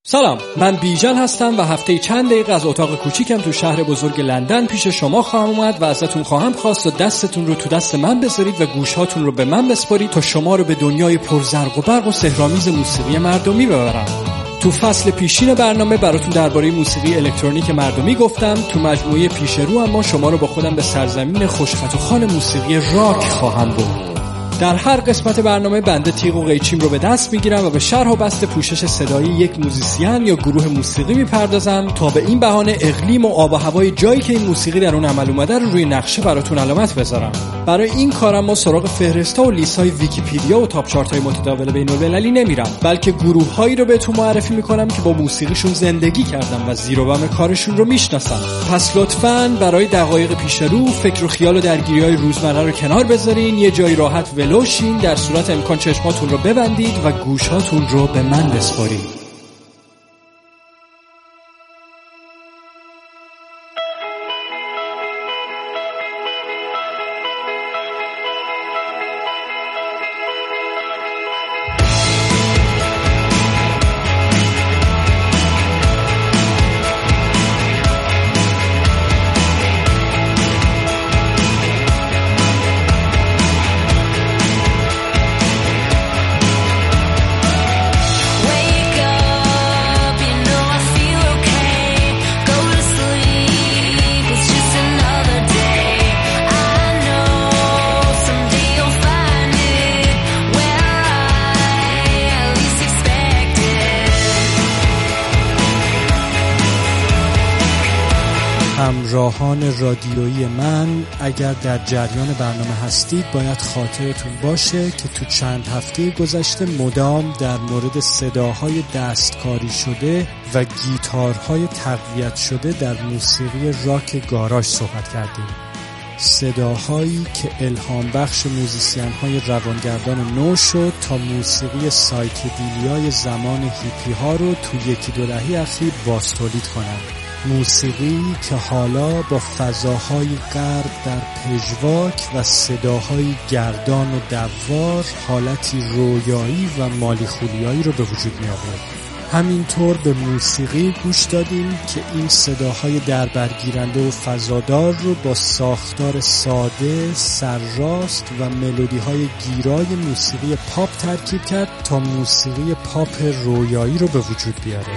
سلام، من بیژن هستم و هفته چند دقیقه از اتاق کوچیکم تو شهر بزرگ لندن پیش شما خواهم اومد و ازتون خواهم خواست و دستتون رو تو دست من بذارید و گوشهاتون رو به من بسپارید تا شما رو به دنیای پرزرق و برق و سحرآمیز موسیقی مردمی ببرم. تو فصل پیشین برنامه براتون درباره موسیقی الکترونیک مردمی گفتم. تو مجموعه پیش رو اما شما رو با خودم به سرزمین خوشخط و خوان موسیقی راک خواهم برد. در هر قسمت برنامه بنده تیغ و قیچیم رو به دست میگیرم و به شرح و بسط پوشش صدایی یک موزیسین یا گروه موسیقی میپردازم تا به این بهانه اقلیم و آب و هوای جایی که این موسیقی در اون عمل اومده رو روی نقشه براتون علامت بذارم. برای این کارم ما سراغ فهرست‌ها و لیست‌های ویکی‌پدیا و تاپ چارت‌های متداول بین‌المللی نمیرم، بلکه گروه‌هایی رو بهتون معرفی میکنم که با موسیقیشون زندگی کردم و زیر و بم کارشون رو میشناسم. پس لطفاً برای دقایق پیش رو فکر و خیال و درگیری‌های روزمره رو کنار بذارین، یه جای راحت ولوشین، در صورت امکان چشماتون رو ببندید و گوشاتون رو به من بسپارید. همراهان رادیویی من، اگر در جریان برنامه هستید باید خاطرتون باشه که تو چند هفته گذشته مدام در مورد صداهای دستکاری شده و گیتارهای تقویت شده در موسیقی راک گاراژ صحبت کردیم. صداهایی که الهام بخش موزیسین‌های روانگردان نو شد تا موسیقی سایکدیلیای زمان هیپی ها رو تو یکی دو دهه اخیر باز تولید کنند. موسیقی که حالا با فضاهای غرب در پژواک و صداهای گردان و دوار حالتی رویایی و مالی خولیایی رو به وجود می آورد. همینطور به موسیقی گوش دادیم که این صداهای دربرگیرنده و فضادار رو با ساختار ساده، سرراست و ملودی‌های گیرای موسیقی پاپ ترکیب کرد تا موسیقی پاپ رویایی رو به وجود بیاره.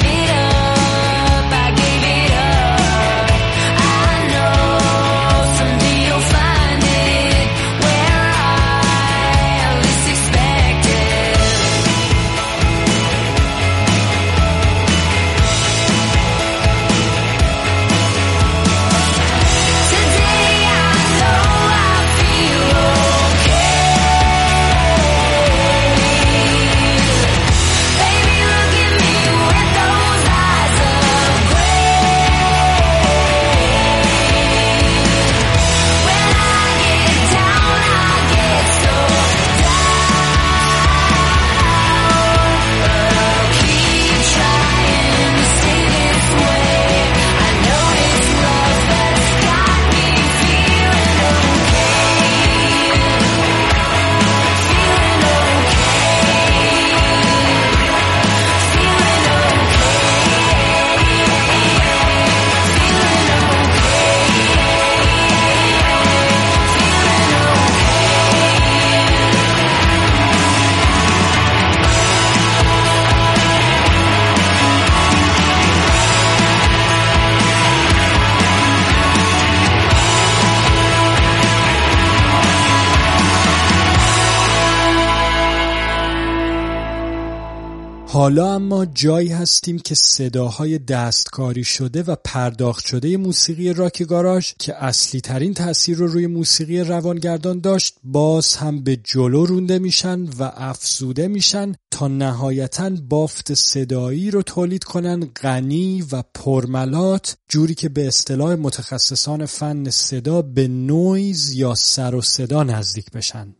حالا اما جایی هستیم که صداهای دستکاری شده و پرداخت شده موسیقی راک گاراژ که اصلی ترین تأثیر رو روی موسیقی روانگردان داشت باز هم به جلو رونده میشن و افزوده میشن تا نهایتاً بافت صدایی رو تولید کنن غنی و پرملات، جوری که به اصطلاح متخصصان فن صدا به نویز یا سر و صدا نزدیک بشن.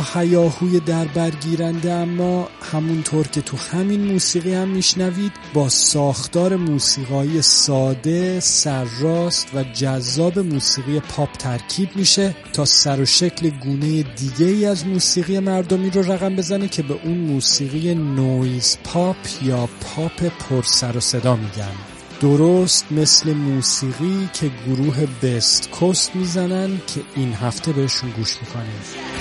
هیاهوی در برگیرنده، اما همونطور که تو همین موسیقی هم میشنوید با ساختار موسیقایی ساده، سرراست و جذاب موسیقی پاپ ترکیب میشه تا سر و شکل گونه دیگه ای از موسیقی مردمی رو رقم بزنه که به اون موسیقی نویز پاپ یا پاپ پر سر و صدا میگن. درست مثل موسیقی که گروه بست کوست میزنن که این هفته بهشون گوش میکنیم.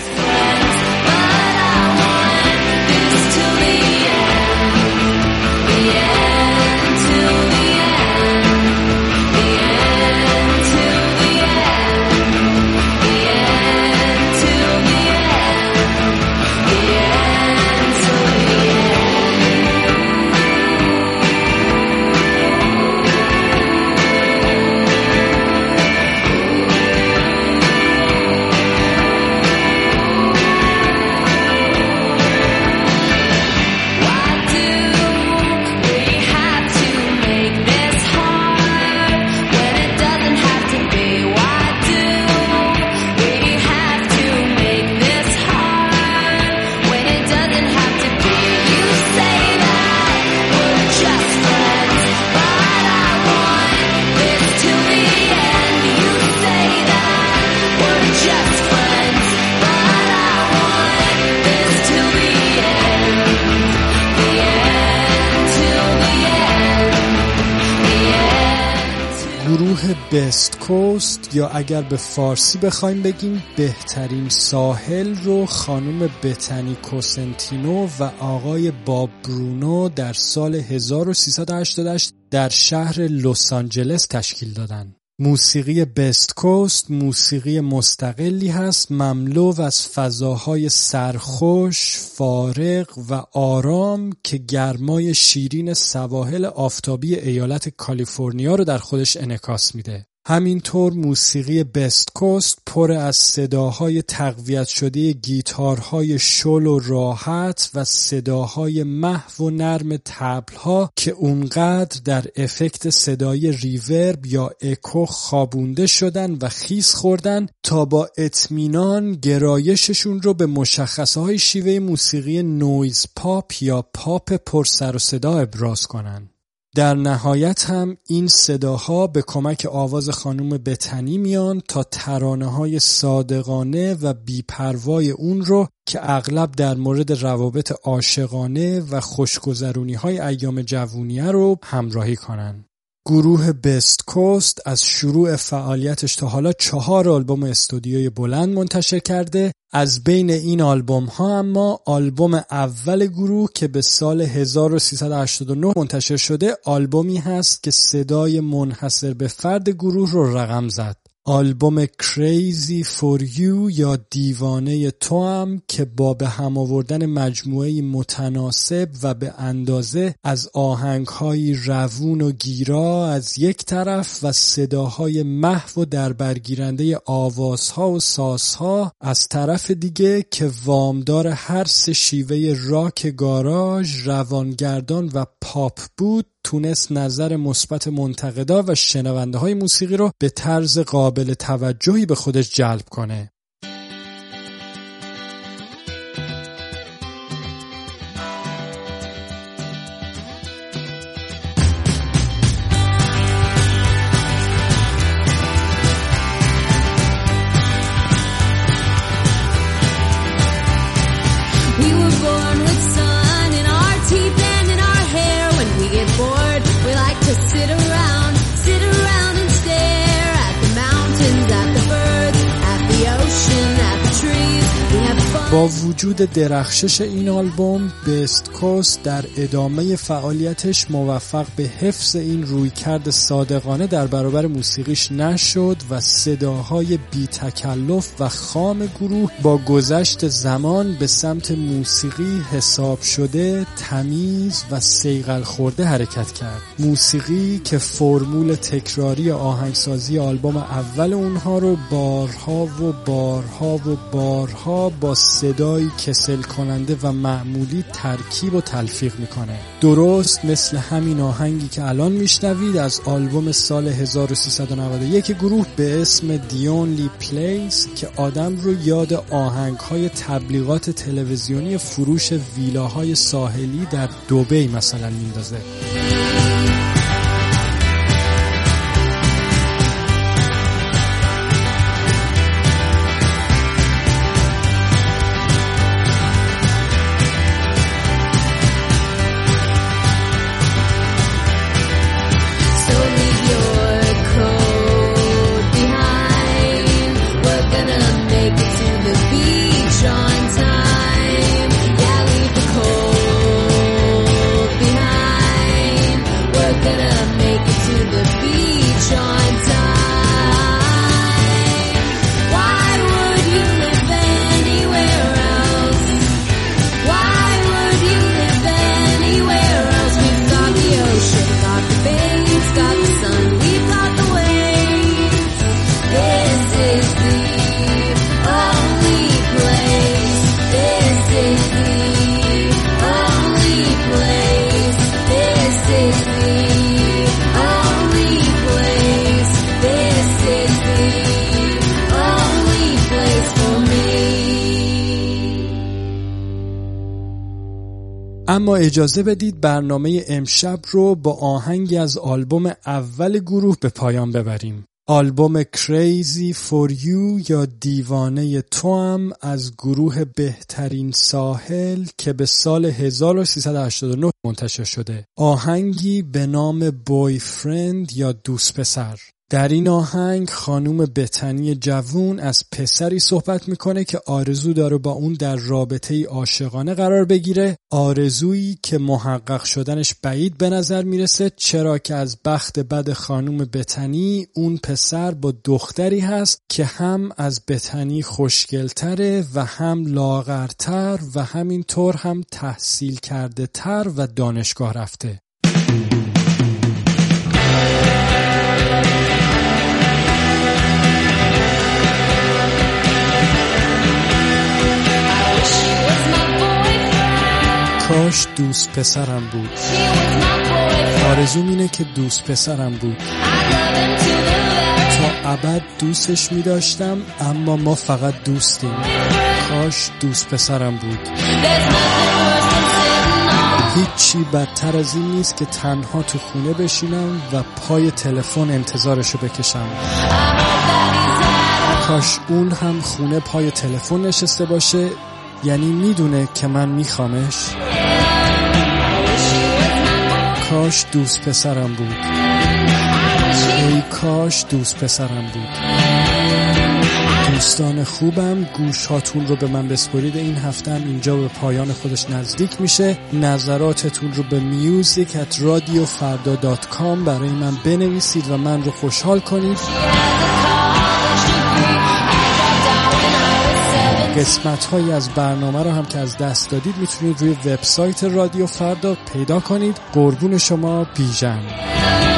گروه بست کوست یا اگر به فارسی بخوایم بگیم بهترین ساحل رو خانم بتنی کوسنتینو و آقای باب برونو در سال 1388 در شهر لس آنجلس تشکیل دادن. موسیقی بست کوست موسیقی مستقلی هست، مملو از فضاهای سرخوش، فارغ و آرام که گرمای شیرین سواحل آفتابی ایالت کالیفرنیا رو در خودش انعکاس میده. همینطور موسیقی بست کوست پر از صداهای تقویت شده گیتارهای شل و راحت و صداهای محو و نرم طبل‌ها که اونقدر در افکت صدای ریورب یا اکو خوابونده شدن و خیس خوردن تا با اطمینان گرایششون رو به مشخصه‌های شیوه موسیقی نویز پاپ یا پاپ پر سر و صدا ابراز کنن. در نهایت هم این صداها به کمک آواز خانم بتنی میان تا ترانه‌های صادقانه و بی‌پروای اون رو که اغلب در مورد روابط عاشقانه و خوشگذرونی‌های ایام جوونیه رو همراهی کنن. گروه بست کوست از شروع فعالیتش تا حالا 4 آلبوم استودیوی بلند منتشر کرده. از بین این آلبوم ها اما آلبوم اول گروه که به سال 1389 منتشر شده آلبومی هست که صدای منحصر به فرد گروه رو رقم زد. آلبوم Crazy for You یا دیوانه تو هم که با به هم آوردن مجموعه متناسب و به اندازه از آهنگ‌های روون و گیرا از یک طرف و صداهای محو و دربرگیرنده آوازها و سازها از طرف دیگه که وامدار هر سه شیوه راک گاراژ، روانگردان و پاپ بود، تونست نظر مثبت منتقدا و شنونده های موسیقی رو به طرز قابل توجهی به خودش جلب کنه. با وجود درخشش این آلبوم، بست کوست در ادامه فعالیتش موفق به حفظ این رویکرد صادقانه در برابر موسیقیش نشد و صداهای بی تکلف و خام گروه با گذشت زمان به سمت موسیقی حساب شده، تمیز و صیقل خورده حرکت کرد. موسیقی که فرمول تکراری آهنگسازی آلبوم اول اونها رو بارها و بارها و بارها با صدایی کسل کننده و معمولی ترکیب و تلفیق میکنه. درست مثل همین آهنگی که الان میشنوید از آلبوم سال 1391 گروه به اسم The Only Place که آدم رو یاد آهنگ‌های تبلیغات تلویزیونی فروش ویلاهای ساحلی در دبی مثلا میندازه. اما اجازه بدید برنامه امشب رو با آهنگی از آلبوم اول گروه به پایان ببریم. آلبوم Crazy for You یا دیوانه توام از گروه بهترین ساحل که به سال 1389 منتشر شده. آهنگی به نام Boyfriend یا دوست پسر. در این آهنگ خانوم بتنی جوون از پسری صحبت میکنه که آرزو داره با اون در رابطه‌ای عاشقانه قرار بگیره، آرزویی که محقق شدنش بعید به نظر میرسه، چرا که از بخت بد خانوم بتنی اون پسر با دختری هست که هم از بتنی خوشگلتره و هم لاغرتر و همینطور هم تحصیل کرده تر و دانشگاه رفته. کاش دوست پسرم بود. آرزوم اینه که دوست پسرم بود. تا ابد دوستش می داشتم، اما ما فقط دوستیم. کاش دوست پسرم بود. هیچی بدتر از این نیست که تنها تو خونه بشینم و پای تلفن انتظارشو بکشم. کاش اون هم خونه پای تلفن نشسته باشه، یعنی میدونه که من میخوامش. کاش دوست پسرم بود. ای کاش دوست پسرم بود. دوستان خوبم، گوش هاتون رو به من بسپرید. این هفته هم اینجا به پایان خودش نزدیک میشه. نظراتتون رو به music@radiofarda.com برای من بنویسید و من رو خوشحال کنید. قسمت‌هایی از برنامه رو هم که از دست دادید میتونید روی وبسایت رادیو فردا پیدا کنید. قربون شما، بیژن.